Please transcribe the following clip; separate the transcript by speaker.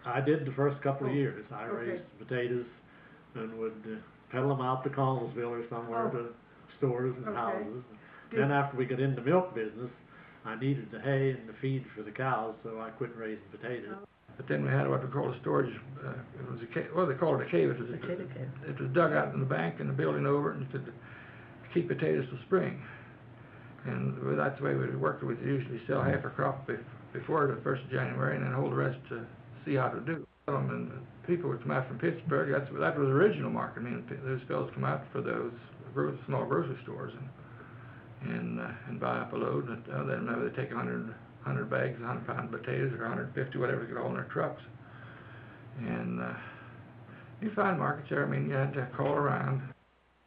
Speaker 1: I did the first couple of
Speaker 2: Oh,
Speaker 1: years. I
Speaker 2: okay.
Speaker 1: raised potatoes and would peddle them out to Connellsville or somewhere
Speaker 2: Oh.
Speaker 1: to stores and
Speaker 2: Okay.
Speaker 1: houses.
Speaker 2: Did-
Speaker 1: Then after we got into the milk business, I needed the hay and the feed for the cows, so I quit raising potatoes.
Speaker 3: But then we had what we called a storage, it was a cave, well, they called it a cave.
Speaker 4: Potato cave.
Speaker 3: It was dug out in the bank and the building over it, and you could keep potatoes till spring. And that's the way we worked. We'd usually sell half a crop before the 1st of January and then hold the rest to see how to do. And people would come out from Pittsburgh. That was the original market. I mean, those fellows come out for those small grocery stores and buy up a load. And then maybe they take 100 bags, 100 pound potatoes, or 150, whatever they could haul in their trucks. And you find markets there. I mean, you had to call around.